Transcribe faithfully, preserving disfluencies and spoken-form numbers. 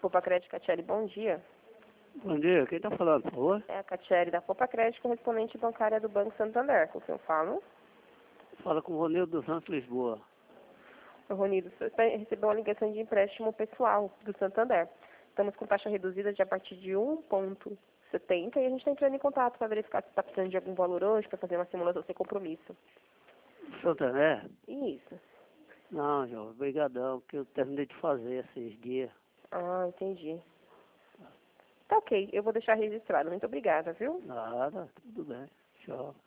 Copa Crédito, Catiele, bom dia. Bom dia, quem está falando, por favor? É a Catiele da Copa Crédito, correspondente bancária do Banco Santander, com quem eu falo. Fala com o Ronildo dos Santos, Lisboa. O Ronido, você recebeu uma ligação de empréstimo pessoal do Santander. Estamos com taxa reduzida de a partir de um vírgula setenta e a gente está entrando em contato para verificar se está precisando de algum valor hoje para fazer uma simulação sem compromisso. Santander? Isso. Não, João, obrigadão, que eu terminei de fazer esses dias. Ah, entendi. Tá ok, eu vou deixar registrado. Muito obrigada, viu? Nada, tudo bem. Tchau.